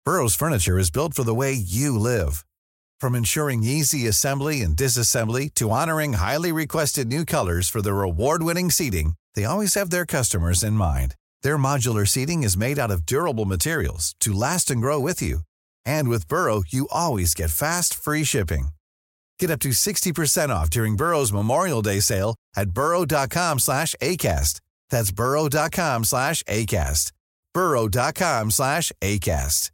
Burrow's furniture is built for the way you live. From ensuring easy assembly and disassembly to honoring highly requested new colors for their award-winning seating, they always have their customers in mind. Their modular seating is made out of durable materials to last and grow with you. And with Burrow, you always get fast, free shipping. Get up to 60% off during Burrow's Memorial Day sale at burrow.com/ACAST. That's burrow.com/ACAST. burrow.com/ACAST.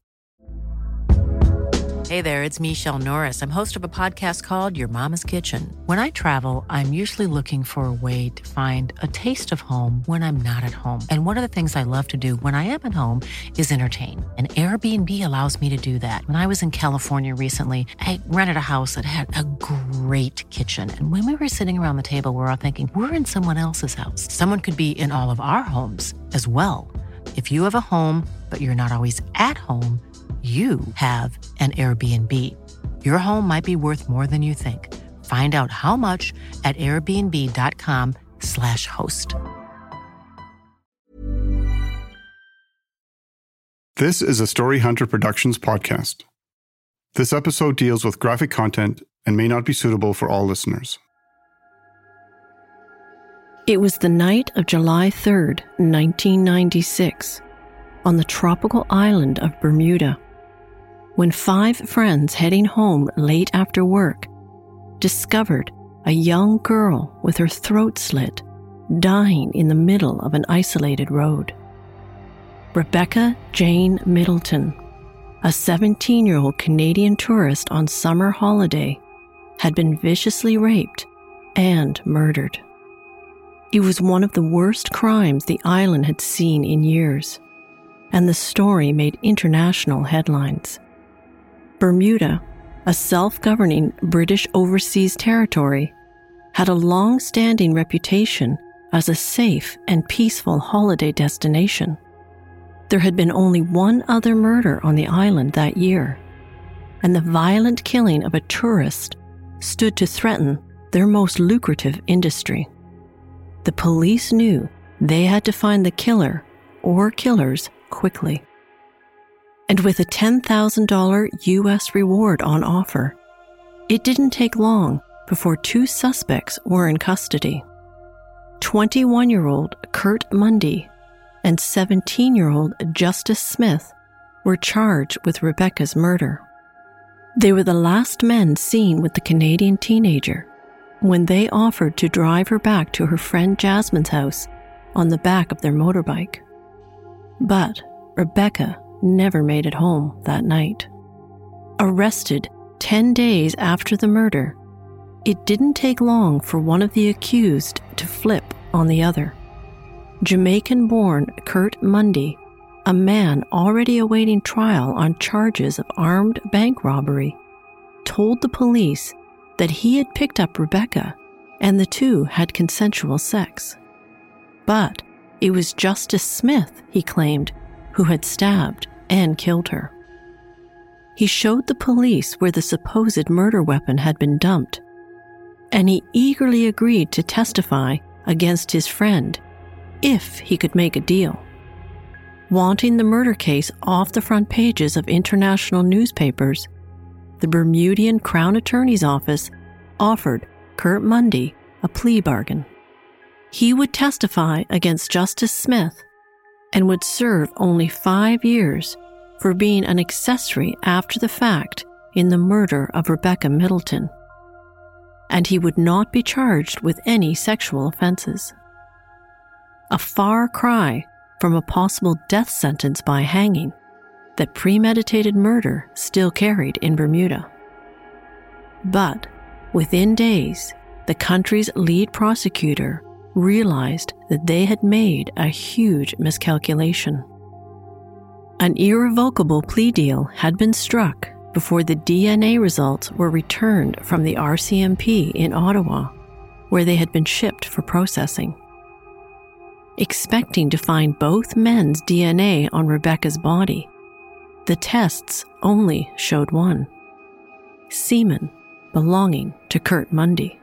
Hey there, it's Michelle Norris. I'm host of a podcast called Your Mama's Kitchen. When I travel, I'm usually looking for a way to find a taste of home when I'm not at home. And one of the things I love to do when I am at home is entertain. And Airbnb allows me to do that. When I was in California recently, I rented a house that had a great kitchen. And when we were sitting around the table, we're all thinking, we're in someone else's house. Someone could be in all of our homes as well. If you have a home, but you're not always at home, you have an Airbnb. Your home might be worth more than you think. Find out how much at airbnb.com/host. This is a Story Hunter Productions podcast. This episode deals with graphic content and may not be suitable for all listeners. It was the night of July 3rd, 1996, on the tropical island of Bermuda, when 5 friends heading home late after work discovered a young girl with her throat slit, dying in the middle of an isolated road. Rebecca Jane Middleton, a 17-year-old Canadian tourist on summer holiday, had been viciously raped and murdered. It was one of the worst crimes the island had seen in years, and the story made international headlines. Bermuda, a self-governing British overseas territory, had a long-standing reputation as a safe and peaceful holiday destination. There had been only one other murder on the island that year, and the violent killing of a tourist stood to threaten their most lucrative industry. The police knew they had to find the killer or killers quickly. And with a $10,000 U.S. reward on offer, it didn't take long before 2 suspects were in custody. 21-year-old Kurt Mundy and 17-year-old Justice Smith were charged with Rebecca's murder. They were the last men seen with the Canadian teenager when they offered to drive her back to her friend Jasmine's house on the back of their motorbike. But Rebecca never made it home that night. Arrested 10 days after the murder, it didn't take long for one of the accused to flip on the other. Jamaican-born Kurt Mundy, a man already awaiting trial on charges of armed bank robbery, told the police that he had picked up Rebecca and the two had consensual sex. But it was Justice Smith, he claimed, who had stabbed and killed her. He showed the police where the supposed murder weapon had been dumped, and he eagerly agreed to testify against his friend if he could make a deal. Wanting the murder case off the front pages of international newspapers, the Bermudian Crown Attorney's Office offered Kurt Mundy a plea bargain. He would testify against Justice Smith and would serve only 5 years for being an accessory after the fact in the murder of Rebecca Middleton. And he would not be charged with any sexual offenses. A far cry from a possible death sentence by hanging that premeditated murder still carried in Bermuda. But within days, the country's lead prosecutor realized that they had made a huge miscalculation. An irrevocable plea deal had been struck before the DNA results were returned from the RCMP in Ottawa, where they had been shipped for processing. Expecting to find both men's DNA on Rebecca's body, the tests only showed one: semen belonging to Kurt Mundy.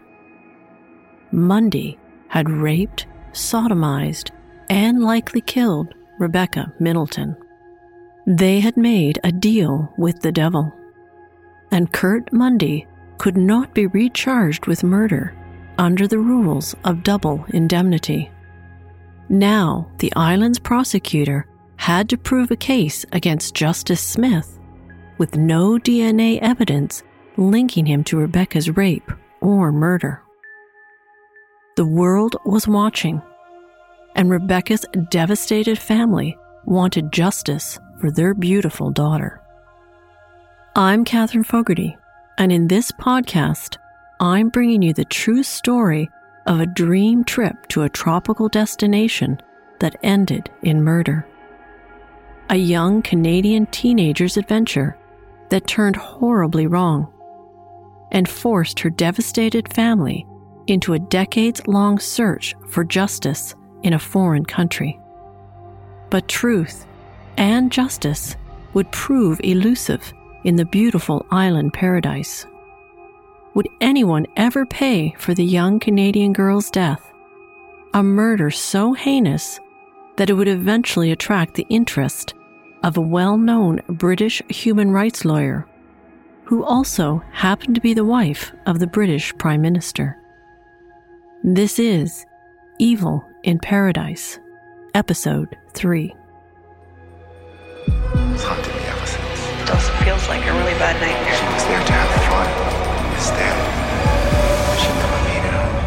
Mundy had raped, sodomized, and likely killed Rebecca Middleton. They had made a deal with the devil, and Kurt Mundy could not be recharged with murder under the rules of double indemnity. Now, the island's prosecutor had to prove a case against Justice Smith with no DNA evidence linking him to Rebecca's rape or murder. The world was watching, and Rebecca's devastated family wanted justice for their beautiful daughter. I'm Catherine Fogarty, and in this podcast, I'm bringing you the true story of a dream trip to a tropical destination that ended in murder. A young Canadian teenager's adventure that turned horribly wrong and forced her devastated family into a decades-long search for justice in a foreign country. But truth and justice would prove elusive in the beautiful island paradise. Would anyone ever pay for the young Canadian girl's death? A murder so heinous that it would eventually attract the interest of a well-known British human rights lawyer, who also happened to be the wife of the British Prime Minister. This is Evil in Paradise, Episode 3. It's haunted me ever since. It also feels like a really bad nightmare. She was there to have fun. Instead, she never made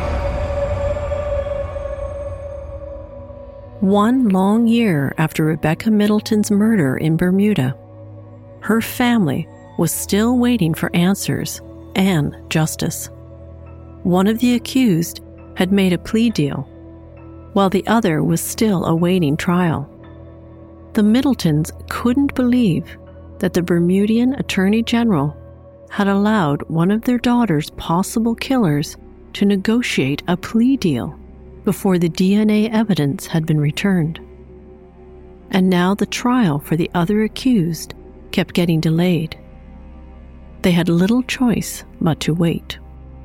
it out. One long year after Rebecca Middleton's murder in Bermuda, her family was still waiting for answers and justice. One of the accused had made a plea deal, while the other was still awaiting trial. The Middletons couldn't believe that the Bermudian Attorney General had allowed one of their daughter's possible killers to negotiate a plea deal before the DNA evidence had been returned. And now the trial for the other accused kept getting delayed. They had little choice but to wait.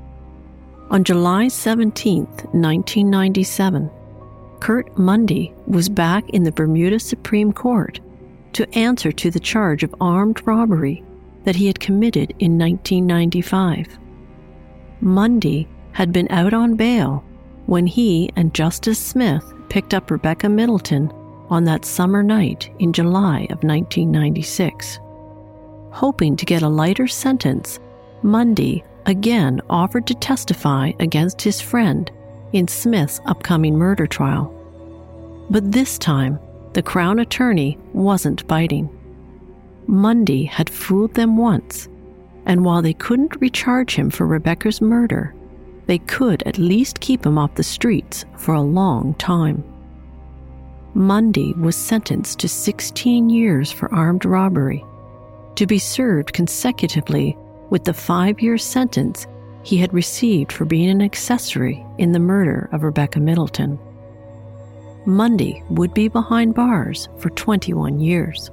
On July 17, 1997, Kurt Mundy was back in the Bermuda Supreme Court to answer to the charge of armed robbery that he had committed in 1995. Mundy had been out on bail when he and Justice Smith picked up Rebecca Middleton on that summer night in July of 1996. Hoping to get a lighter sentence, Mundy again offered to testify against his friend in Smith's upcoming murder trial. But this time, the Crown Attorney wasn't biting. Mundy had fooled them once, and while they couldn't recharge him for Rebecca's murder, they could at least keep him off the streets for a long time. Mundy was sentenced to 16 years for armed robbery, to be served consecutively with the 5-year sentence he had received for being an accessory in the murder of Rebecca Middleton. Mundy would be behind bars for 21 years.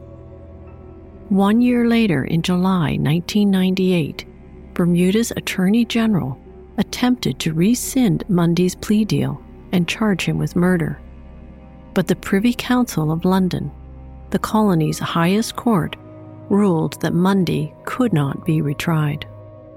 1 year later, in July 1998, Bermuda's Attorney General attempted to rescind Mundy's plea deal and charge him with murder. But the Privy Council of London, the colony's highest court, ruled that Mundy could not be retried.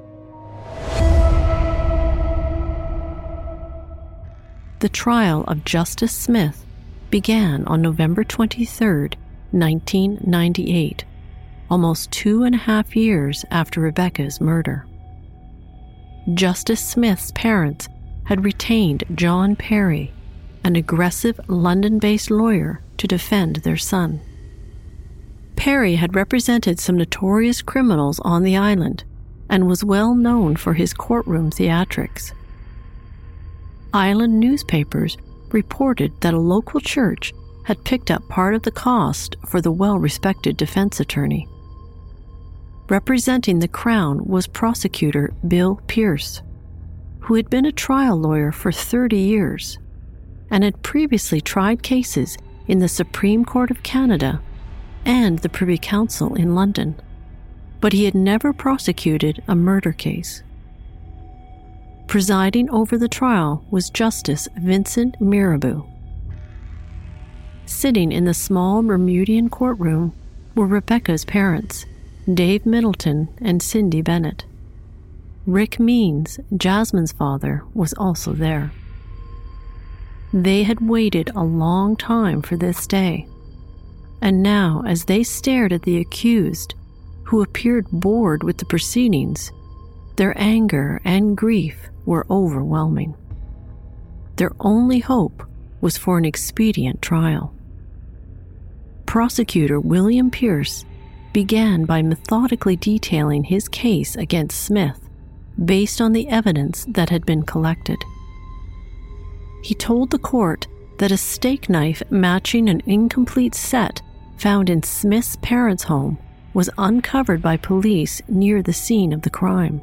The trial of Justice Smith began on November 23, 1998, almost 2.5 years after Rebecca's murder. Justice Smith's parents had retained John Perry, an aggressive London-based lawyer, to defend their son. Perry had represented some notorious criminals on the island and was well known for his courtroom theatrics. Island newspapers reported that a local church had picked up part of the cost for the well-respected defense attorney. Representing the Crown was prosecutor Bill Pierce, who had been a trial lawyer for 30 years and had previously tried cases in the Supreme Court of Canada and the Privy Council in London, but he had never prosecuted a murder case. Presiding over the trial was Justice Vincent Mirabeau. Sitting in the small Bermudian courtroom were Rebecca's parents, Dave Middleton and Cindy Bennett. Rick Means, Jasmine's father, was also there. They had waited a long time for this day, and now as they stared at the accused, who appeared bored with the proceedings, their anger and grief were overwhelming. Their only hope was for an expedient trial. Prosecutor William Pierce began by methodically detailing his case against Smith based on the evidence that had been collected. He told the court that a steak knife matching an incomplete set found in Smith's parents' home was uncovered by police near the scene of the crime.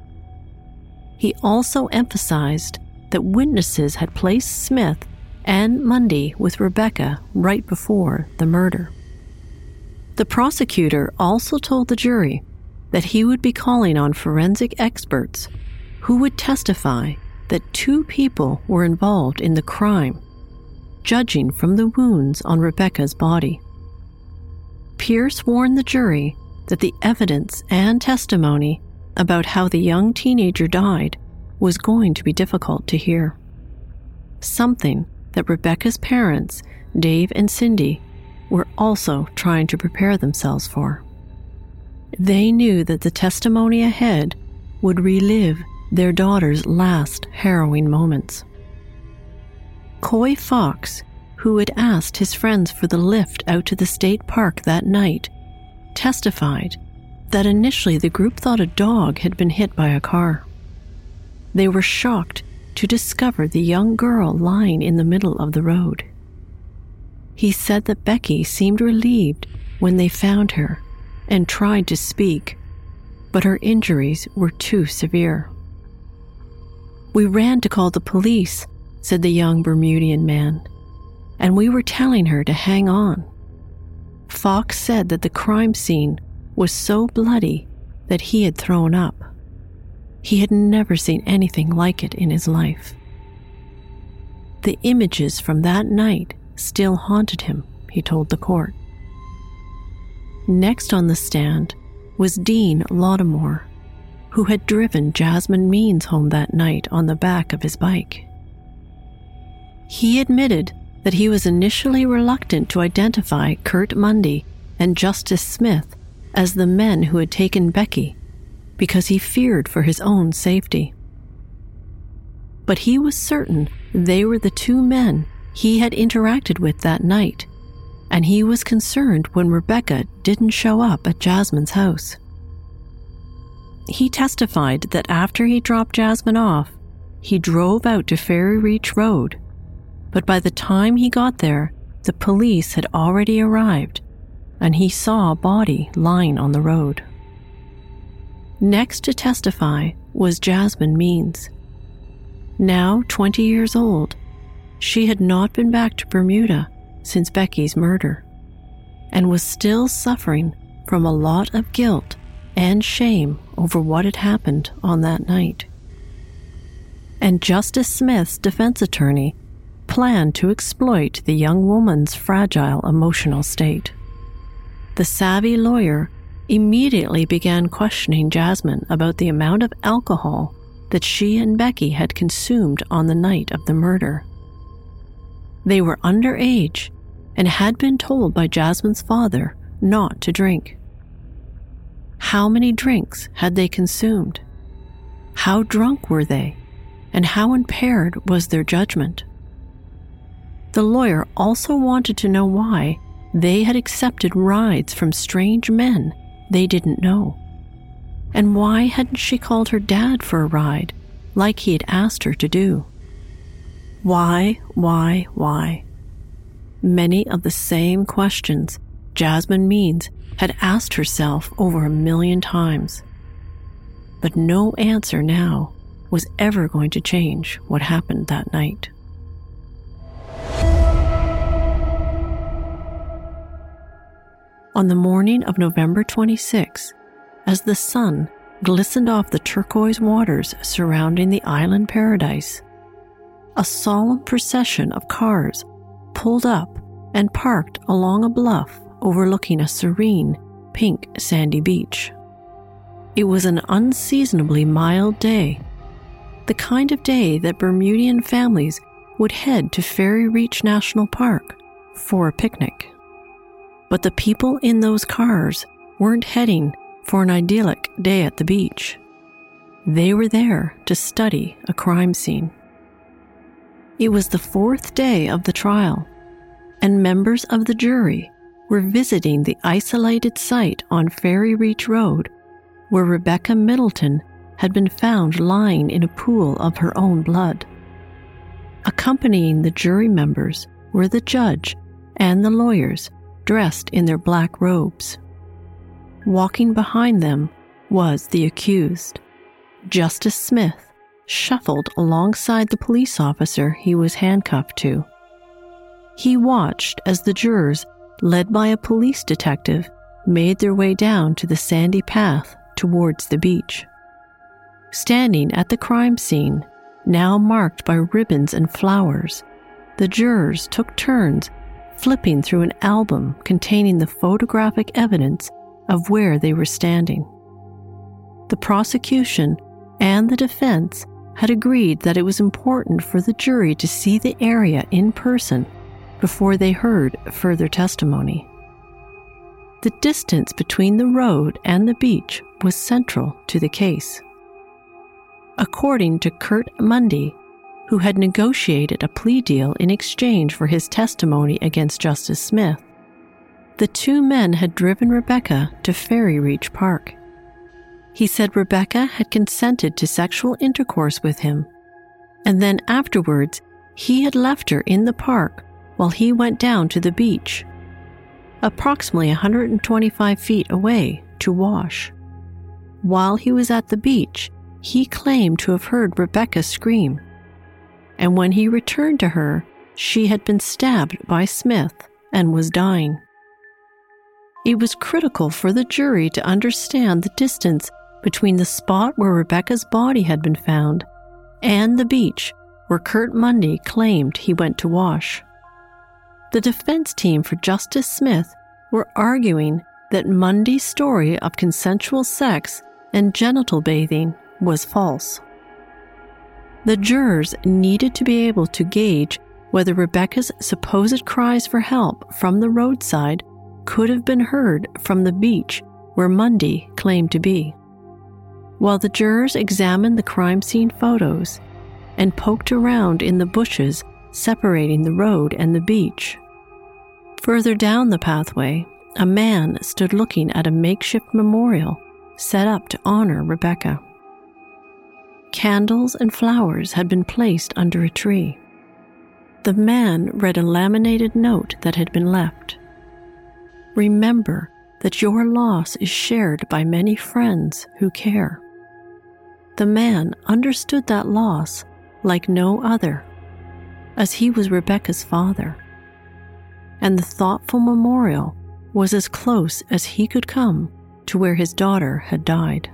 He also emphasized that witnesses had placed Smith and Mundy with Rebecca right before the murder. The prosecutor also told the jury that he would be calling on forensic experts who would testify that 2 people were involved in the crime, judging from the wounds on Rebecca's body. Pierce warned the jury that the evidence and testimony about how the young teenager died was going to be difficult to hear, something that Rebecca's parents, Dave and Cindy, were also trying to prepare themselves for. They knew that the testimony ahead would relive their daughter's last harrowing moments. Coy Fox, who had asked his friends for the lift out to the state park that night, testified that initially the group thought a dog had been hit by a car. They were shocked to discover the young girl lying in the middle of the road. He said that Becky seemed relieved when they found her and tried to speak, but her injuries were too severe. "We ran to call the police," said the young Bermudian man, "and we were telling her to hang on." Fox said that the crime scene was so bloody that he had thrown up. He had never seen anything like it in his life. The images from that night still haunted him, he told the court. Next on the stand was Dean Laudamore, who had driven Jasmine Means home that night on the back of his bike. He admitted that he was initially reluctant to identify Kurt Mundy and Justice Smith as the men who had taken Becky because he feared for his own safety. But he was certain they were the 2 men he had interacted with that night, and he was concerned when Rebecca didn't show up at Jasmine's house. He testified that after he dropped Jasmine off, he drove out to Ferry Reach Road, but by the time he got there, the police had already arrived, and he saw a body lying on the road. Next to testify was Jasmine Means. Now 20 years old, she had not been back to Bermuda since Becky's murder, and was still suffering from a lot of guilt and shame over what had happened on that night. And Justice Smith's defense attorney planned to exploit the young woman's fragile emotional state. The savvy lawyer immediately began questioning Jasmine about the amount of alcohol that she and Becky had consumed on the night of the murder. They were underage and had been told by Jasmine's father not to drink. How many drinks had they consumed? How drunk were they? And how impaired was their judgment? The lawyer also wanted to know why they had accepted rides from strange men they didn't know. And why hadn't she called her dad for a ride, like he had asked her to do? Why? Many of the same questions Jasmine Means had asked herself over 1,000,000 times. But no answer now was ever going to change what happened that night. On the morning of November 26, as the sun glistened off the turquoise waters surrounding the island paradise, a solemn procession of cars pulled up and parked along a bluff overlooking a serene, pink sandy beach. It was an unseasonably mild day, the kind of day that Bermudian families would head to Fairy Reach National Park for a picnic. But the people in those cars weren't heading for an idyllic day at the beach. They were there to study a crime scene. It was the fourth day of the trial, and members of the jury were visiting the isolated site on Fairy Reach Road where Rebecca Middleton had been found lying in a pool of her own blood. Accompanying the jury members were the judge and the lawyers dressed in their black robes. Walking behind them was the accused. Justice Smith shuffled alongside the police officer he was handcuffed to. He watched as the jurors, led by a police detective, made their way down to the sandy path towards the beach. Standing at the crime scene, now marked by ribbons and flowers, the jurors took turns flipping through an album containing the photographic evidence of where they were standing. The prosecution and the defense had agreed that it was important for the jury to see the area in person before they heard further testimony. The distance between the road and the beach was central to the case. According to Kurt Mundy, who had negotiated a plea deal in exchange for his testimony against Justice Smith, the two men had driven Rebecca to Fairy Reach Park. He said Rebecca had consented to sexual intercourse with him, and then afterwards he had left her in the park while he went down to the beach, approximately 125 feet away, to wash. While he was at the beach, he claimed to have heard Rebecca scream, and when he returned to her, she had been stabbed by Smith and was dying. It was critical for the jury to understand the distance between the spot where Rebecca's body had been found and the beach where Kurt Mundy claimed he went to wash. The defense team for Justice Smith were arguing that Mundy's story of consensual sex and genital bathing was false. The jurors needed to be able to gauge whether Rebecca's supposed cries for help from the roadside could have been heard from the beach where Mundy claimed to be. While the jurors examined the crime scene photos and poked around in the bushes separating the road and the beach, further down the pathway, a man stood looking at a makeshift memorial set up to honor Rebecca. Candles and flowers had been placed under a tree. The man read a laminated note that had been left. Remember that your loss is shared by many friends who care. The man understood that loss like no other, as he was Rebecca's father, and the thoughtful memorial was as close as he could come to where his daughter had died.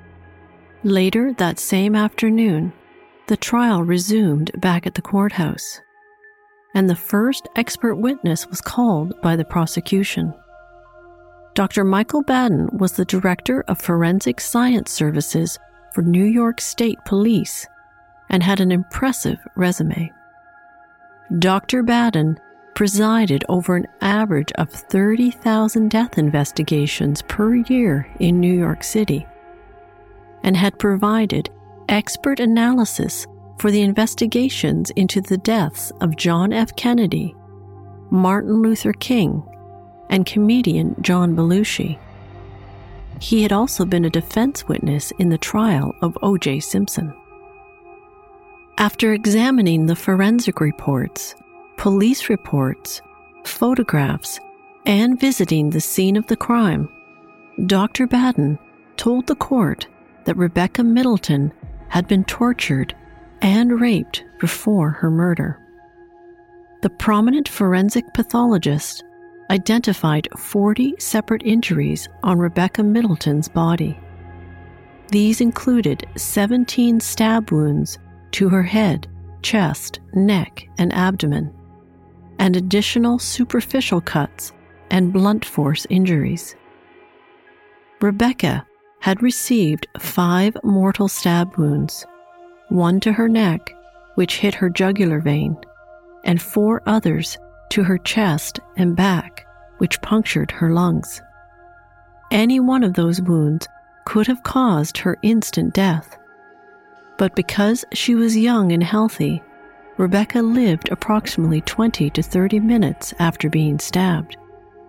Later that same afternoon, the trial resumed back at the courthouse, and the first expert witness was called by the prosecution. Dr. Michael Baden was the Director of Forensic Science Services for New York State Police and had an impressive resume. Dr. Baden presided over an average of 30,000 death investigations per year in New York City and had provided expert analysis for the investigations into the deaths of John F. Kennedy, Martin Luther King, and comedian John Belushi. He had also been a defense witness in the trial of O.J. Simpson. After examining the forensic reports, police reports, photographs, and visiting the scene of the crime, Dr. Baden told the court that Rebecca Middleton had been tortured and raped before her murder. The prominent forensic pathologist identified 40 separate injuries on Rebecca Middleton's body. These included 17 stab wounds to her head, chest, neck, and abdomen, and additional superficial cuts and blunt force injuries. Rebecca had received 5 mortal stab wounds, 1 to her neck, which hit her jugular vein, and 4 others to her chest and back, which punctured her lungs. Any one of those wounds could have caused her instant death. But because she was young and healthy, Rebecca lived approximately 20 to 30 minutes after being stabbed.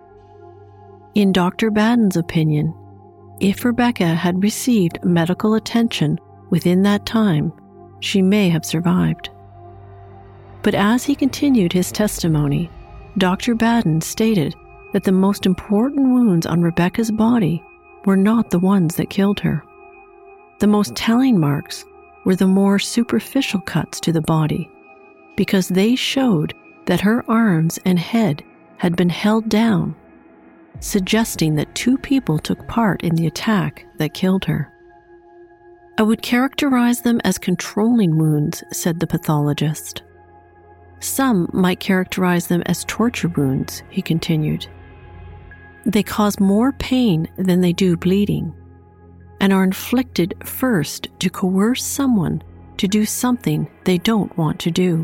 In Dr. Baden's opinion, if Rebecca had received medical attention within that time, she may have survived. But as he continued his testimony, Dr. Baden stated that the most important wounds on Rebecca's body were not the ones that killed her. The most telling marks were the more superficial cuts to the body, because they showed that her arms and head had been held down, suggesting that 2 people took part in the attack that killed her. "I would characterize them as controlling wounds," said the pathologist. "Some might characterize them as torture wounds," he continued. "They cause more pain than they do bleeding, and are inflicted first to coerce someone to do something they don't want to do."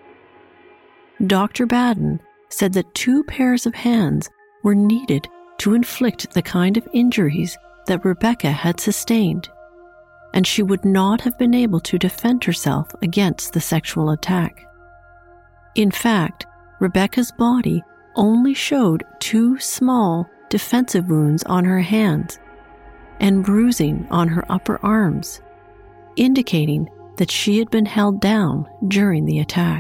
Dr. Baden said that 2 pairs of hands were needed to inflict the kind of injuries that Rebecca had sustained, and she would not have been able to defend herself against the sexual attack. In fact, Rebecca's body only showed 2 small defensive wounds on her hands and bruising on her upper arms, indicating that she had been held down during the attack.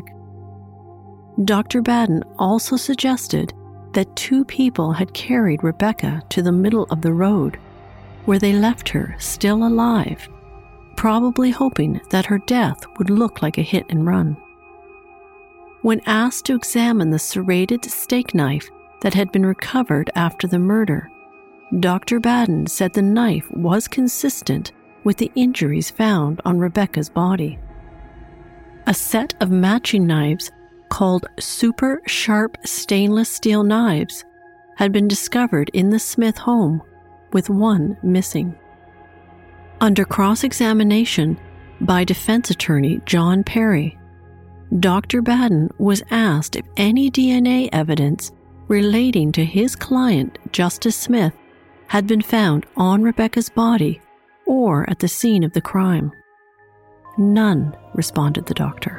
Dr. Baden also suggested that 2 people had carried Rebecca to the middle of the road, where they left her still alive, probably hoping that her death would look like a hit and run. When asked to examine the serrated steak knife that had been recovered after the murder, Dr. Baden said the knife was consistent with the injuries found on Rebecca's body. A set of matching knives called super sharp stainless steel knives had been discovered in the Smith home, with 1 missing. Under cross-examination by defense attorney John Perry, Dr. Baden was asked if any DNA evidence relating to his client, Justice Smith, had been found on Rebecca's body or at the scene of the crime. "None," responded the doctor.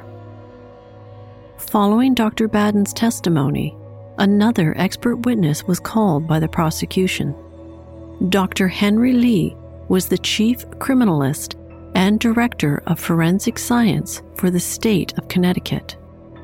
Following Dr. Baden's testimony, another expert witness was called by the prosecution. Dr. Henry Lee was the chief criminalist and director of forensic science for the state of Connecticut.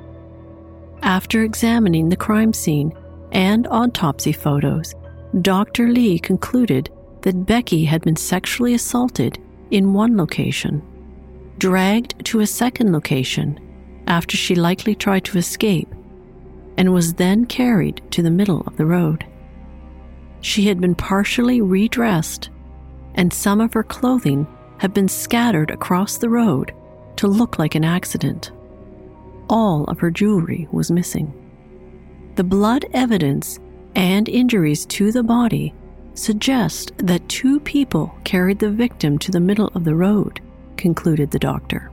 After examining the crime scene and autopsy photos, Dr. Lee concluded that Becky had been sexually assaulted in one location, dragged to a second location after she likely tried to escape, and was then carried to the middle of the road. She had been partially redressed, and some of her clothing had been scattered across the road to look like an accident. All of her jewelry was missing. The blood evidence and injuries to the body suggest that 2 people carried the victim to the middle of the road, concluded the doctor.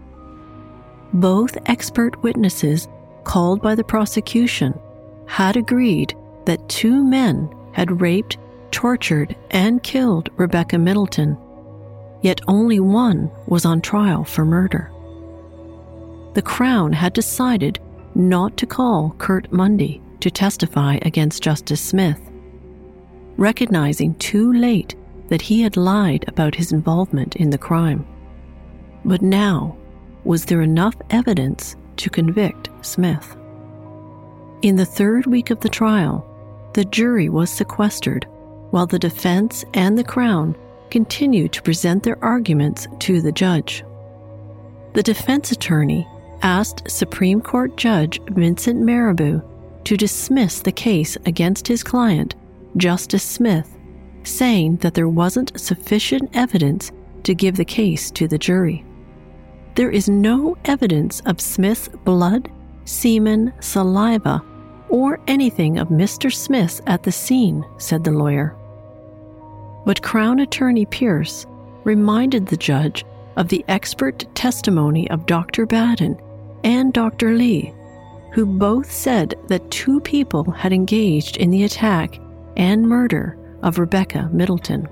Both expert witnesses called by the prosecution had agreed that 2 men had raped, tortured, and killed Rebecca Middleton, yet only one was on trial for murder. The Crown had decided not to call Kurt Mundy to testify against Justice Smith, recognizing too late that he had lied about his involvement in the crime. But now, was there enough evidence to convict Smith? In the 3rd week of the trial, the jury was sequestered while the defense and the Crown continued to present their arguments to the judge. The defense attorney asked Supreme Court Judge Vincent Marabou to dismiss the case against his client, Justice Smith, saying that there wasn't sufficient evidence to give the case to the jury. "There is no evidence of Smith's blood, semen, saliva, or anything of Mr. Smith's at the scene, said the lawyer. But Crown Attorney Pierce reminded the judge of the expert testimony of Dr. Baden and Dr. Lee, who both said that two people had engaged in the attack and murder of Rebecca Middleton.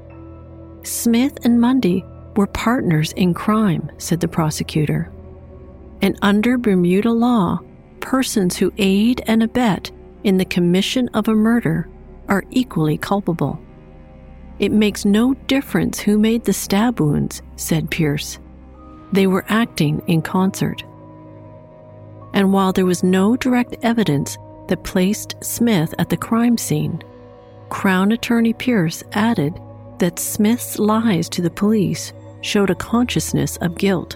Smith and Mundy were partners in crime, said the prosecutor. And under Bermuda law, persons who aid and abet in the commission of a murder are equally culpable. It makes no difference who made the stab wounds, said Pierce. They were acting in concert. And while there was no direct evidence that placed Smith at the crime scene, Crown Attorney Pierce added that Smith's lies to the police showed a consciousness of guilt.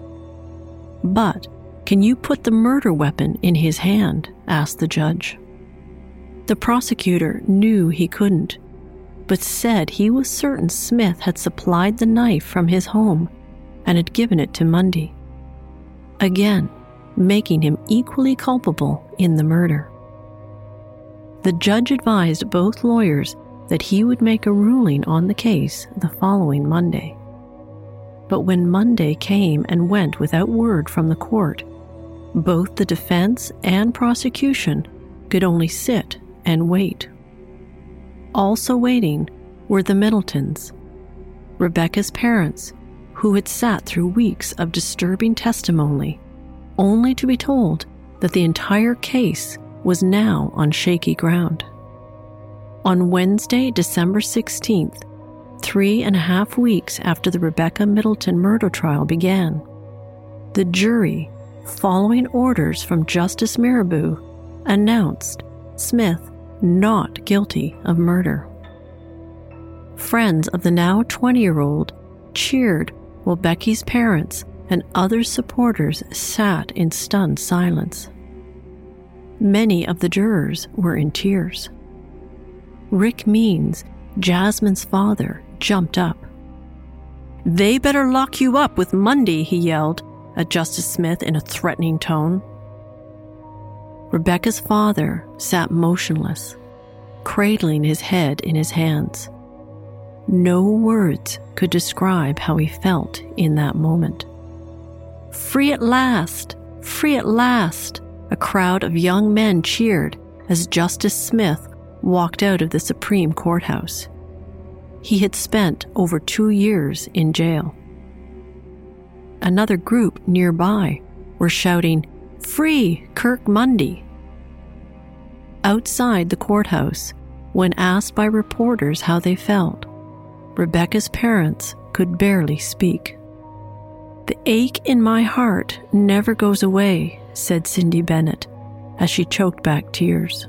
But can you put the murder weapon in his hand? Asked the judge. The prosecutor knew he couldn't, but said he was certain Smith had supplied the knife from his home and had given it to Mundy, again making him equally culpable in the murder. The judge advised both lawyers that he would make a ruling on the case the following Monday. But when Monday came and went without word from the court, both the defense and prosecution could only sit and wait. Also waiting were the Middletons, Rebecca's parents, who had sat through weeks of disturbing testimony, only to be told that the entire case was now on shaky ground. On Wednesday, December 16th, 3.5 weeks after the Rebecca Middleton murder trial began, the jury, following orders from Justice Mirabeau, announced Smith not guilty of murder. Friends of the now 20-year-old cheered while Becky's parents and other supporters sat in stunned silence. Many of the jurors were in tears. Rick Means, Jasmine's father, jumped up. "They better lock you up with Mundy," he yelled at Justice Smith in a threatening tone. Rebecca's father sat motionless, cradling his head in his hands. No words could describe how he felt in that moment. "Free at last! Free at last!" A crowd of young men cheered as Justice Smith walked out of the Supreme Courthouse. He had spent over 2 years in jail. Another group nearby were shouting, "Free Kirk Mundy!" Outside the courthouse, when asked by reporters how they felt, Rebecca's parents could barely speak. "The ache in my heart never goes away," said Cindy Bennett as she choked back tears.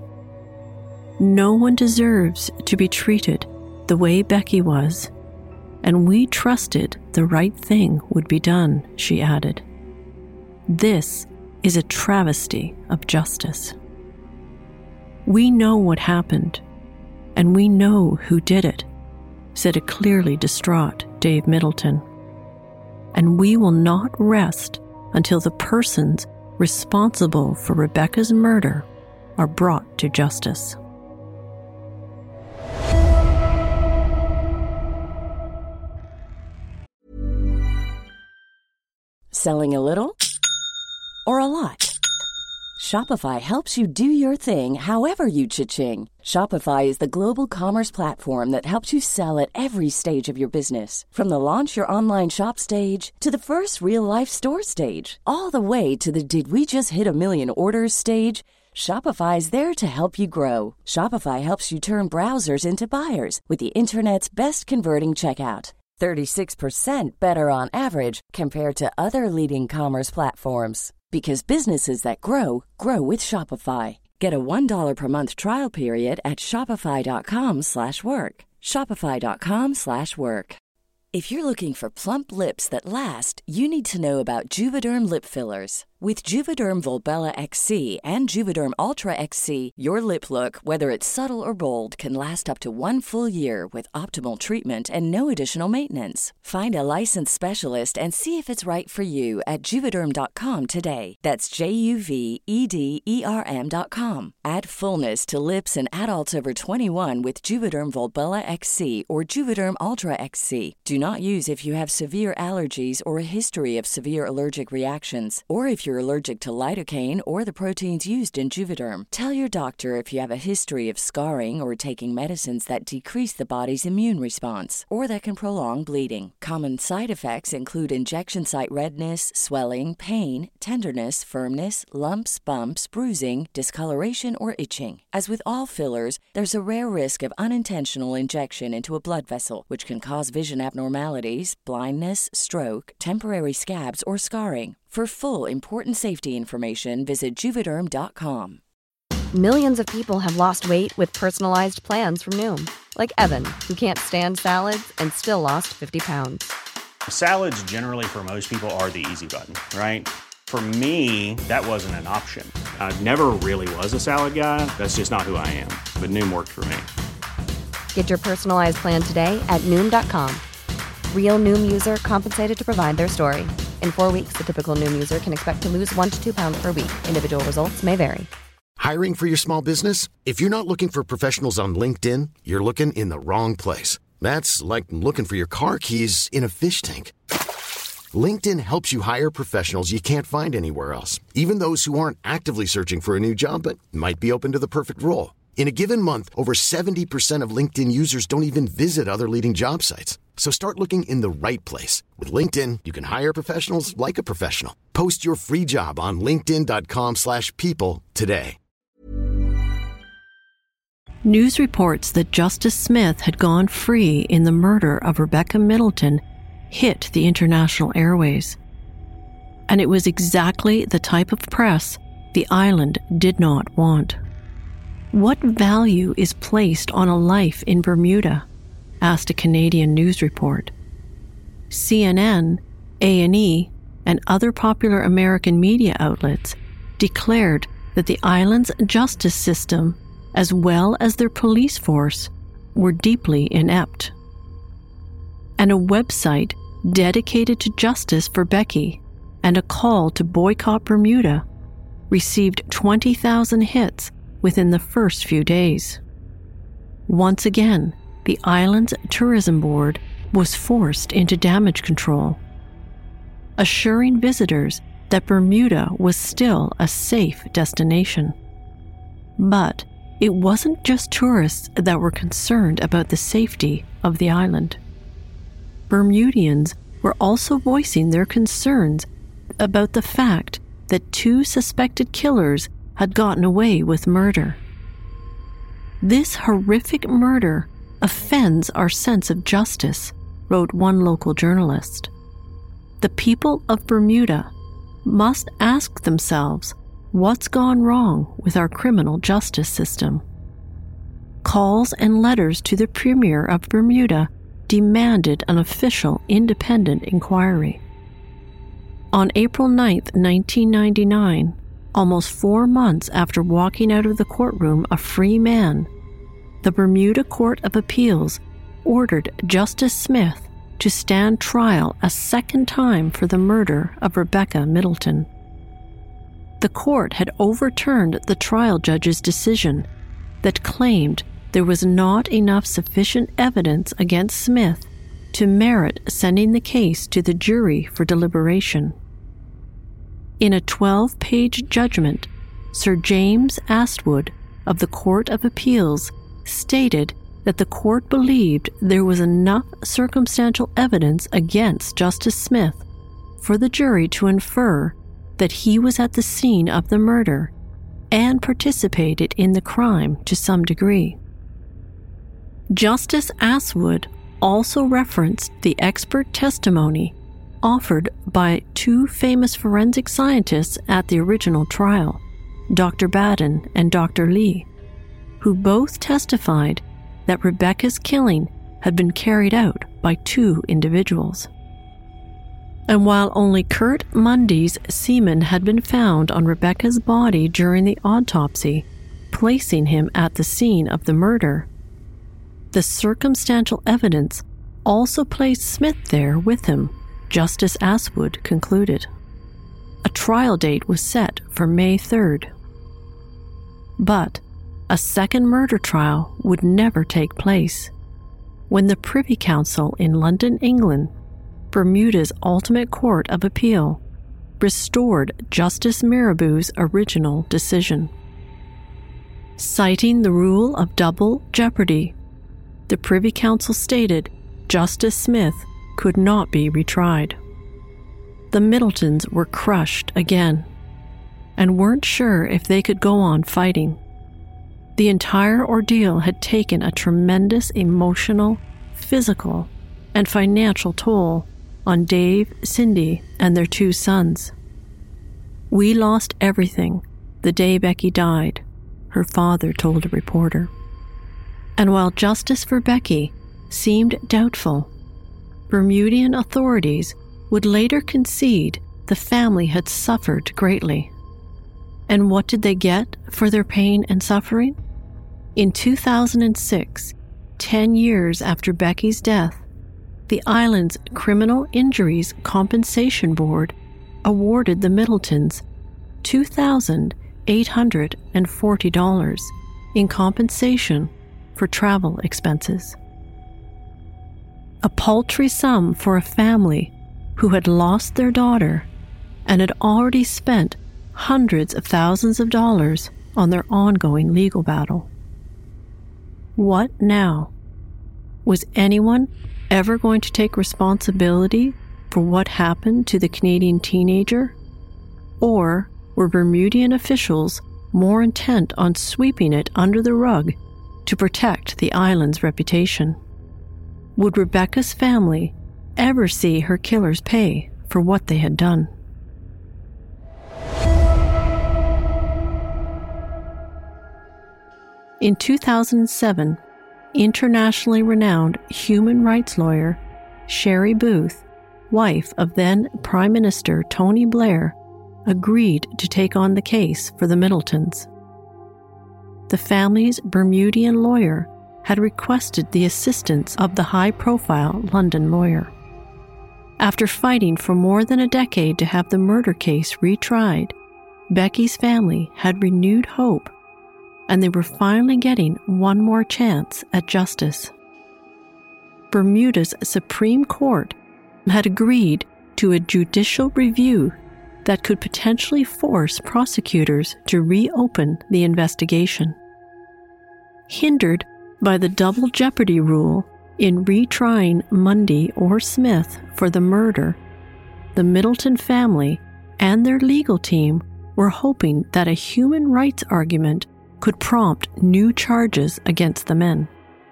"No one deserves to be treated the way Becky was, and we trusted the right thing would be done," she added. "This is a travesty of justice. We know what happened, and we know who did it," said a clearly distraught Dave Middleton. "And we will not rest until the persons responsible for Rebecca's murder are brought to justice." Selling a little or a lot? Shopify helps you do your thing however you cha-ching. Shopify is the global commerce platform that helps you sell at every stage of your business. From the launch your online shop stage to the first real-life store stage, all the way to the did we just hit a million orders stage. Shopify is there to help you grow. Shopify helps you turn browsers into buyers with the internet's best converting checkout. 36% better on average compared to other leading commerce platforms. Because businesses that grow, grow with Shopify. Get a $1 per month trial period at shopify.com/work. Shopify.com/work. If you're looking for plump lips that last, you need to know about Juvederm lip fillers. With Juvederm Volbella XC and Juvederm Ultra XC, your lip look, whether it's subtle or bold, can last up to 1 full year with optimal treatment and no additional maintenance. Find a licensed specialist and see if it's right for you at Juvederm.com today. That's JUVEDERM.com. Add fullness to lips in adults over 21 with Juvederm Volbella XC or Juvederm Ultra XC. Do not use if you have severe allergies or a history of severe allergic reactions, or if you're allergic to lidocaine or the proteins used in Juvederm. Tell your doctor if you have a history of scarring or taking medicines that decrease the body's immune response or that can prolong bleeding. Common side effects include injection site redness, swelling, pain, tenderness, firmness, lumps, bumps, bruising, discoloration, or itching. As with all fillers, there's a rare risk of unintentional injection into a blood vessel, which can cause vision abnormalities, blindness, stroke, temporary scabs, or scarring. For full, important safety information, visit Juvederm.com. Millions of people have lost weight with personalized plans from Noom. Like Evan, who can't stand salads and still lost 50 pounds. Salads generally for most people are the easy button, right? For me, that wasn't an option. I never really was a salad guy. That's just not who I am. But Noom worked for me. Get your personalized plan today at Noom.com. Real Noom user compensated to provide their story. In 4 weeks, the typical Noom user can expect to lose 1 to 2 pounds per week. Individual results may vary. Hiring for your small business? If you're not looking for professionals on LinkedIn, you're looking in the wrong place. That's like looking for your car keys in a fish tank. LinkedIn helps you hire professionals you can't find anywhere else, even those who aren't actively searching for a new job but might be open to the perfect role. In a given month, over 70% of LinkedIn users don't even visit other leading job sites. So start looking in the right place. With LinkedIn, you can hire professionals like a professional. Post your free job on linkedin.com/people today. News reports that Justice Smith had gone free in the murder of Rebecca Middleton hit the international airways. And it was exactly the type of press the island did not want. What value is placed on a life in Bermuda? Asked a Canadian news report. CNN, A&E, and other popular American media outlets declared that the island's justice system, as well as their police force, were deeply inept. And a website dedicated to justice for Becky and a call to boycott Bermuda received 20,000 hits within the first few days. Once again, the island's tourism board was forced into damage control, assuring visitors that Bermuda was still a safe destination. But it wasn't just tourists that were concerned about the safety of the island. Bermudians were also voicing their concerns about the fact that 2 suspected killers had gotten away with murder. This horrific murder offends our sense of justice, wrote one local journalist. The people of Bermuda must ask themselves what's gone wrong with our criminal justice system. Calls and letters to the Premier of Bermuda demanded an official independent inquiry. On April 9, 1999, almost 4 months after walking out of the courtroom a free man, the Bermuda Court of Appeals ordered Justice Smith to stand trial a second time for the murder of Rebecca Middleton. The court had overturned the trial judge's decision that claimed there was not enough sufficient evidence against Smith to merit sending the case to the jury for deliberation. In a 12-page judgment, Sir James Astwood of the Court of Appeals stated that the court believed there was enough circumstantial evidence against Justice Smith for the jury to infer that he was at the scene of the murder and participated in the crime to some degree. Justice Astwood also referenced the expert testimony offered by 2 famous forensic scientists at the original trial, Dr. Baden and Dr. Lee, who both testified that Rebecca's killing had been carried out by 2 individuals. And while only Kurt Mundy's semen had been found on Rebecca's body during the autopsy, placing him at the scene of the murder, the circumstantial evidence also placed Smith there with him, Justice Aswood concluded. A trial date was set for May 3rd. But a second murder trial would never take place. When the Privy Council in London, England, Bermuda's ultimate court of appeal, restored Justice Mirabou's original decision. Citing the rule of double jeopardy, the Privy Council stated Justice Smith could not be retried. The Middletons were crushed again and weren't sure if they could go on fighting. The entire ordeal had taken a tremendous emotional, physical, and financial toll on Dave, Cindy, and their 2 sons. "We lost everything the day Becky died," her father told a reporter. And while justice for Becky seemed doubtful, Bermudian authorities would later concede the family had suffered greatly. And what did they get for their pain and suffering? In 2006, 10 years after Becky's death, the island's Criminal Injuries Compensation Board awarded the Middletons $2,840 in compensation for travel expenses. A paltry sum for a family who had lost their daughter and had already spent hundreds of thousands of dollars on their ongoing legal battle. What now? Was anyone ever going to take responsibility for what happened to the Canadian teenager? Or were Bermudian officials more intent on sweeping it under the rug to protect the island's reputation? Would Rebecca's family ever see her killers pay for what they had done? In 2007, internationally renowned human rights lawyer Sherry Booth, wife of then Prime Minister Tony Blair, agreed to take on the case for the Middletons. The family's Bermudian lawyer had requested the assistance of the high-profile London lawyer. After fighting for more than a decade to have the murder case retried, Becky's family had renewed hope, and they were finally getting one more chance at justice. Bermuda's Supreme Court had agreed to a judicial review that could potentially force prosecutors to reopen the investigation. Hindered by the double jeopardy rule in retrying Mundy or Smith for the murder, the Middleton family and their legal team were hoping that a human rights argument could prompt new charges against the men.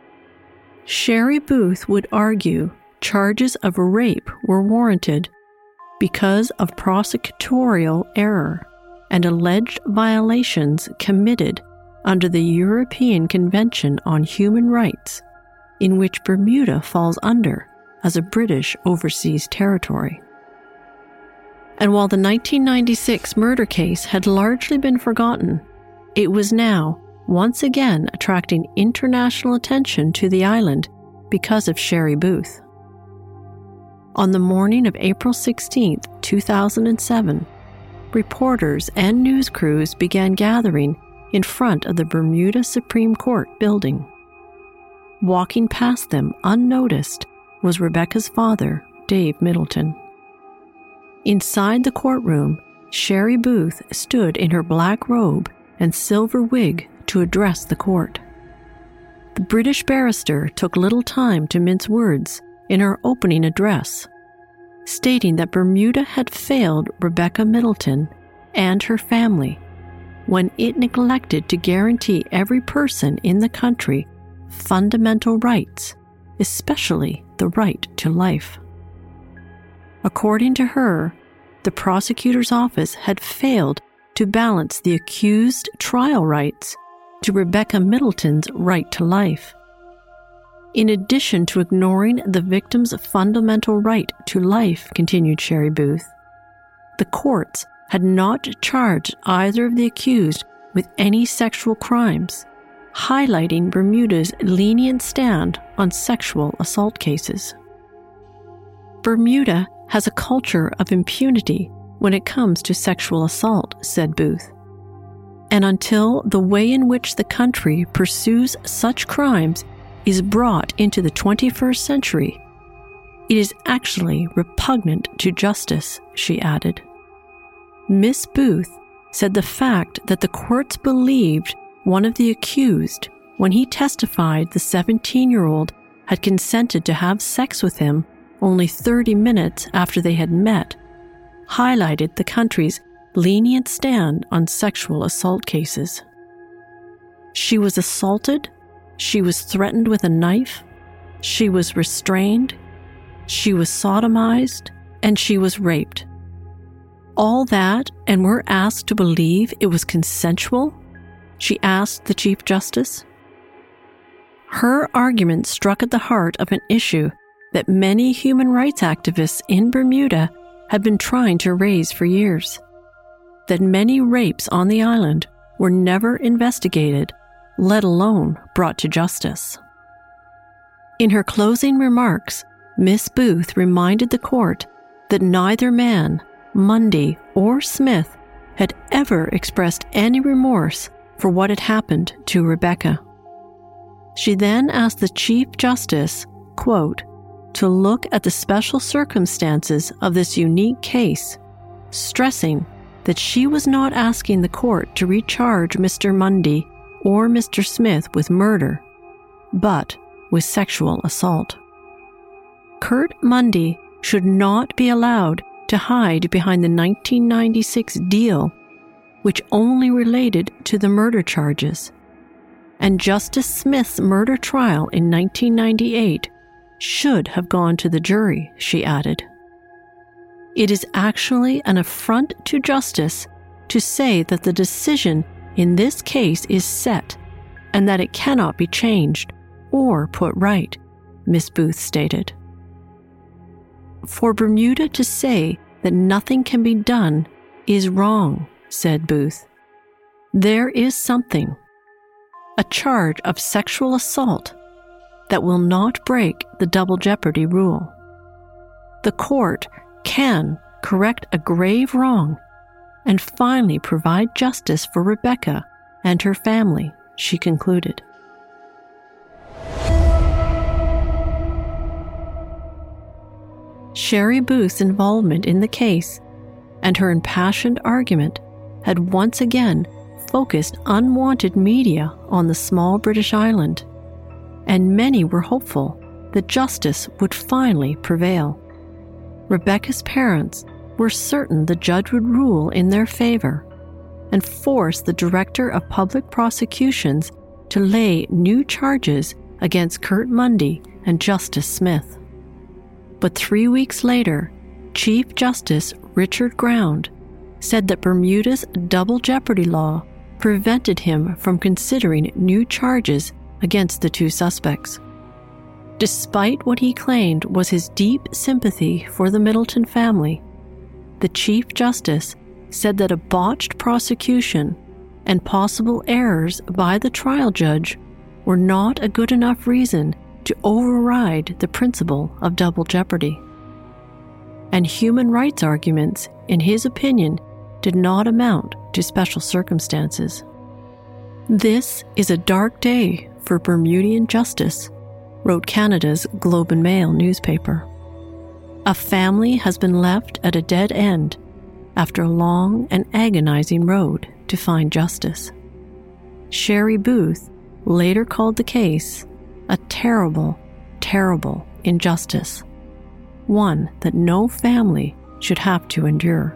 Sherry Booth would argue charges of rape were warranted because of prosecutorial error and alleged violations committed under the European Convention on Human Rights, in which Bermuda falls under as a British overseas territory. And while the 1996 murder case had largely been forgotten, it was now once again attracting international attention to the island because of Sherry Booth. On the morning of April 16, 2007, reporters and news crews began gathering in front of the Bermuda Supreme Court building. Walking past them unnoticed was Rebecca's father, Dave Middleton. Inside the courtroom, Sherry Booth stood in her black robe and silver wig to address the court. The British barrister took little time to mince words in her opening address, stating that Bermuda had failed Rebecca Middleton and her family when it neglected to guarantee every person in the country fundamental rights, especially the right to life. According to her, the prosecutor's office had failed to balance the accused trial rights to Rebecca Middleton's right to life. In addition to ignoring the victim's fundamental right to life, continued Sherry Booth, the courts had not charged either of the accused with any sexual crimes, highlighting Bermuda's lenient stand on sexual assault cases. Bermuda has a culture of impunity when it comes to sexual assault, said Booth. And until the way in which the country pursues such crimes is brought into the 21st century, it is actually repugnant to justice, she added. Miss Booth said the fact that the courts believed one of the accused when he testified the 17-year-old had consented to have sex with him only 30 minutes after they had met highlighted the country's lenient stand on sexual assault cases. She was assaulted, she was threatened with a knife, she was restrained, she was sodomized, and she was raped. All that, and we're asked to believe it was consensual? She asked the Chief Justice. Her argument struck at the heart of an issue that many human rights activists in Bermuda had been trying to raise for years. That many rapes on the island were never investigated, let alone brought to justice. In her closing remarks, Miss Booth reminded the court that neither man, Mundy or Smith, had ever expressed any remorse for what had happened to Rebecca. She then asked the Chief Justice, quote, to look at the special circumstances of this unique case, stressing that she was not asking the court to recharge Mr. Mundy or Mr. Smith with murder, but with sexual assault. Kurt Mundy should not be allowed to hide behind the 1996 deal, which only related to the murder charges, and Justice Smith's murder trial in 1998 should have gone to the jury, she added. It is actually an affront to justice to say that the decision in this case is set and that it cannot be changed or put right, Miss Booth stated. For Bermuda to say that nothing can be done is wrong, said Booth. There is something, a charge of sexual assault, that will not break the double jeopardy rule. The court can correct a grave wrong and finally provide justice for Rebecca and her family, she concluded. Sherry Booth's involvement in the case and her impassioned argument had once again focused unwanted media on the small British island, and many were hopeful that justice would finally prevail. Rebecca's parents were certain the judge would rule in their favor and force the Director of Public Prosecutions to lay new charges against Kurt Mundy and Justice Smith. But 3 weeks later, Chief Justice Richard Ground said that Bermuda's double jeopardy law prevented him from considering new charges against the two suspects. Despite what he claimed was his deep sympathy for the Middleton family, the Chief Justice said that a botched prosecution and possible errors by the trial judge were not a good enough reason to override the principle of double jeopardy. And human rights arguments, in his opinion, did not amount to special circumstances. This is a dark day for Bermudian justice, wrote Canada's Globe and Mail newspaper. A family has been left at a dead end after a long and agonizing road to find justice. Sherry Booth later called the case a terrible, terrible injustice, one that no family should have to endure.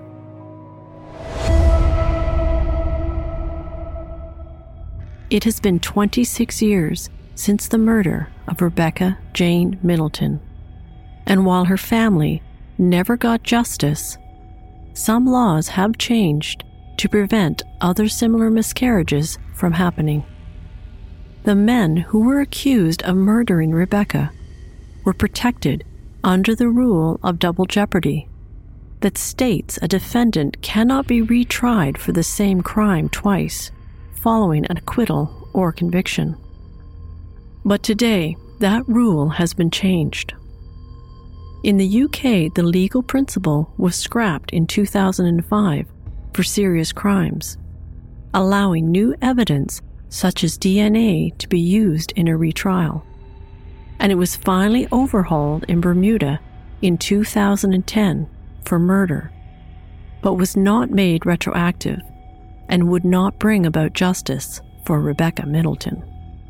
It has been 26 years since the murder of Rebecca Jane Middleton, and while her family never got justice, some laws have changed to prevent other similar miscarriages from happening. the men who were accused of murdering Rebecca were protected under the rule of double jeopardy that states a defendant cannot be retried for the same crime twice following an acquittal or conviction. But today, that rule has been changed. In the UK, the legal principle was scrapped in 2005 for serious crimes, allowing new evidence such as DNA to be used in a retrial. And it was finally overhauled in Bermuda in 2010 for murder, but was not made retroactive and would not bring about justice for Rebecca Middleton.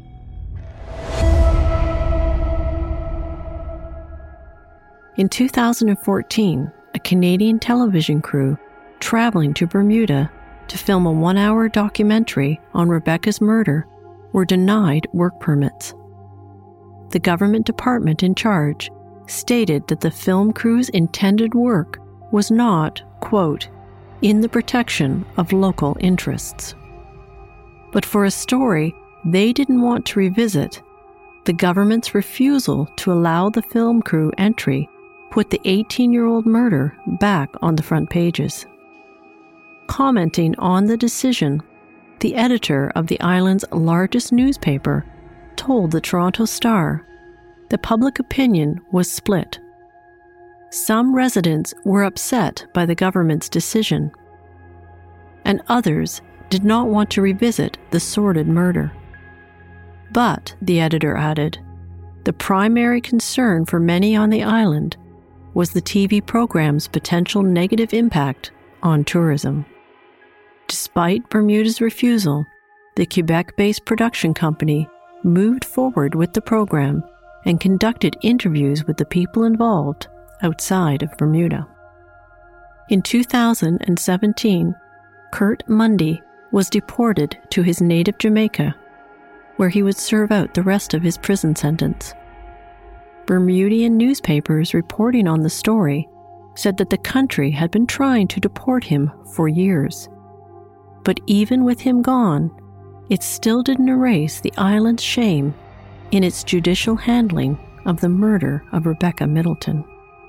In 2014, a Canadian television crew traveling to Bermuda to film a 1-hour documentary on Rebecca's murder were denied work permits. The government department in charge stated that the film crew's intended work was not, quote, in the protection of local interests. But for a story they didn't want to revisit, the government's refusal to allow the film crew entry put the 18-year-old murder back on the front pages. Commenting on the decision, the editor of the island's largest newspaper told the Toronto Star the public opinion was split. Some residents were upset by the government's decision, and others did not want to revisit the sordid murder. But, the editor added, the primary concern for many on the island was the TV program's potential negative impact on tourism. Despite Bermuda's refusal, the Quebec-based production company moved forward with the program and conducted interviews with the people involved outside of Bermuda. In 2017, Kurt Mundy was deported to his native Jamaica, where he would serve out the rest of his prison sentence. Bermudian newspapers reporting on the story said that the country had been trying to deport him for years. But even with him gone, it still didn't erase the island's shame in its judicial handling of the murder of Rebecca Middleton.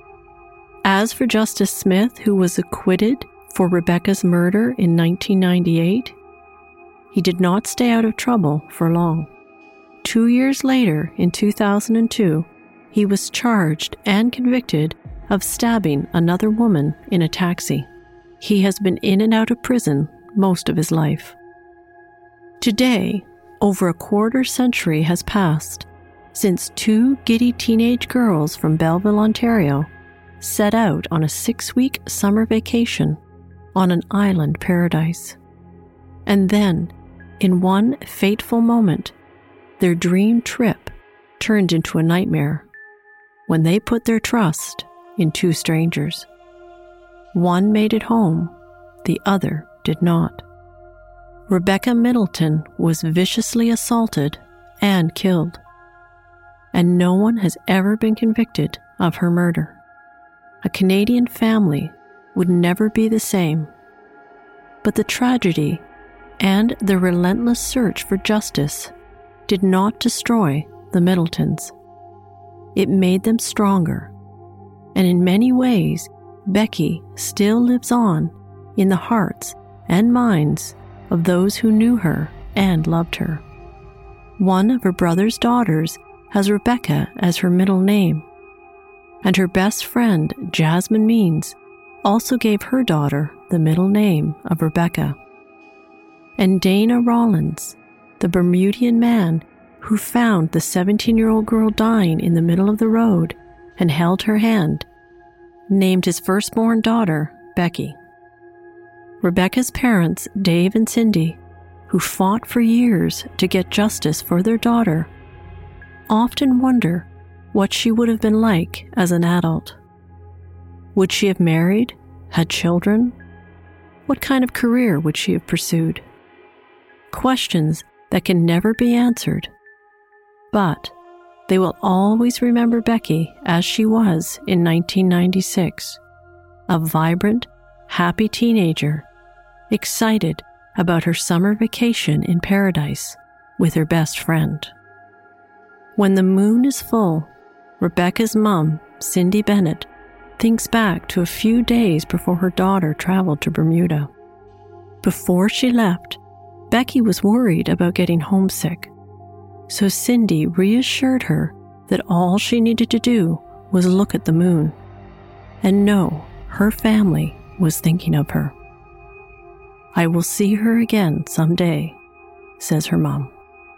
As for Justice Smith, who was acquitted for Rebecca's murder in 1998, he did not stay out of trouble for long. 2 years later, in 2002, he was charged and convicted of stabbing another woman in a taxi. He has been in and out of prison most of his life. Today, over a quarter century has passed since 2 giddy teenage girls from Belleville, Ontario, set out on a 6-week summer vacation on an island paradise. And then, in one fateful moment, their dream trip turned into a nightmare when they put their trust in 2 strangers. One made it home, the other did not. Rebecca Middleton was viciously assaulted and killed, and no one has ever been convicted of her murder. A Canadian family would never be the same, but the tragedy and the relentless search for justice did not destroy the Middletons. It made them stronger, and in many ways, Becky still lives on in the hearts and minds of those who knew her and loved her. One of her brother's daughters has Rebecca as her middle name, and her best friend, Jasmine Means, also gave her daughter the middle name of Rebecca. And Dana Rollins, the Bermudian man who found the 17-year-old girl dying in the middle of the road and held her hand, named his firstborn daughter Becky. Rebecca's parents, Dave and Cindy, who fought for years to get justice for their daughter, often wonder what she would have been like as an adult. Would she have married, had children? What kind of career would she have pursued? Questions that can never be answered. But they will always remember Becky as she was in 1996, a vibrant, happy teenager, excited about her summer vacation in paradise with her best friend. When the moon is full, Rebecca's mom, Cindy Bennett, thinks back to a few days before her daughter traveled to Bermuda. Before she left, Becky was worried about getting homesick, so Cindy reassured her that all she needed to do was look at the moon and know her family was thinking of her. "I will see her again someday," says her mom.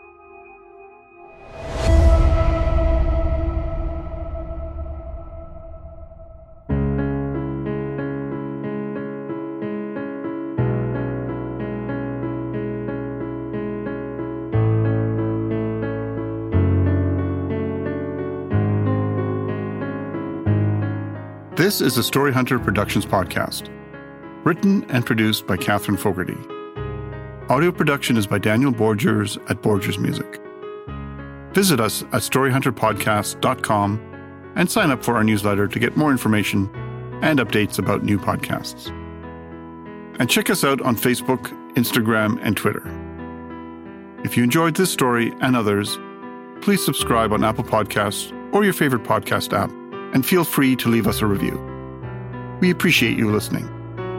This is a Story Hunter Productions podcast, written and produced by Catherine Fogarty. Audio production is by Daniel Borgers at Borgers Music. Visit us at storyhunterpodcast.com and sign up for our newsletter to get more information and updates about new podcasts. And check us out on Facebook, Instagram, and Twitter. If you enjoyed this story and others, please subscribe on Apple Podcasts or your favorite podcast app, and feel free to leave us a review. We appreciate you listening.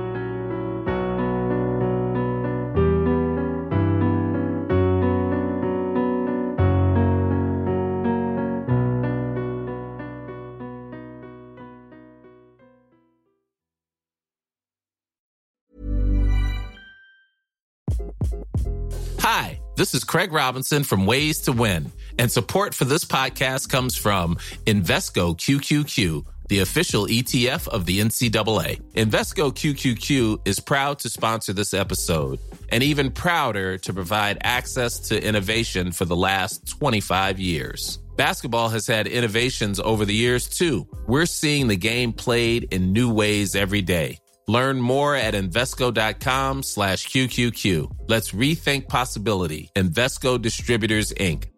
Hi, this is Craig Robinson from Ways to Win, and support for this podcast comes from Invesco QQQ, the official ETF of the NCAA. Invesco QQQ is proud to sponsor this episode, and even prouder to provide access to innovation for the last 25 years. Basketball has had innovations over the years, too. We're seeing the game played in new ways every day. Learn more at Invesco.com/QQQ. Let's rethink possibility. Invesco Distributors, Inc.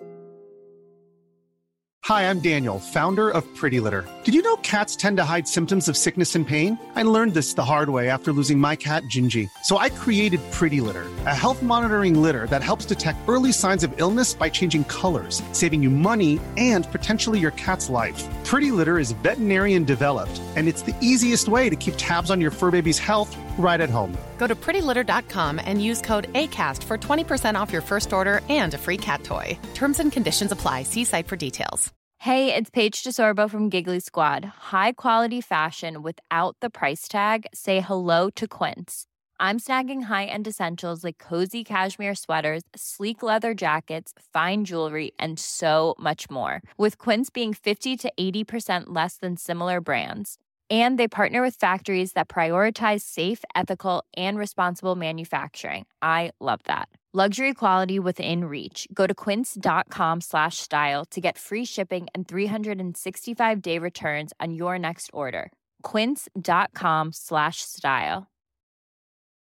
Hi, I'm Daniel, founder of Pretty Litter. Did you know cats tend to hide symptoms of sickness and pain? I learned this the hard way after losing my cat, Gingy. So I created Pretty Litter, a health monitoring litter that helps detect early signs of illness by changing colors, saving you money and potentially your cat's life. Pretty Litter is veterinarian developed, and it's the easiest way to keep tabs on your fur baby's health right at home. Go to prettylitter.com and use code ACAST for 20% off your first order and a free cat toy. Terms and conditions apply. See site for details. Hey, it's Paige DeSorbo from Giggly Squad. High quality fashion without the price tag. Say hello to Quince. I'm snagging high-end essentials like cozy cashmere sweaters, sleek leather jackets, fine jewelry, and so much more. With Quince being 50 to 80% less than similar brands. And they partner with factories that prioritize safe, ethical, and responsible manufacturing. I love that. Luxury quality within reach. Go to quince.com/style to get free shipping and 365-day returns on your next order. Quince.com/style.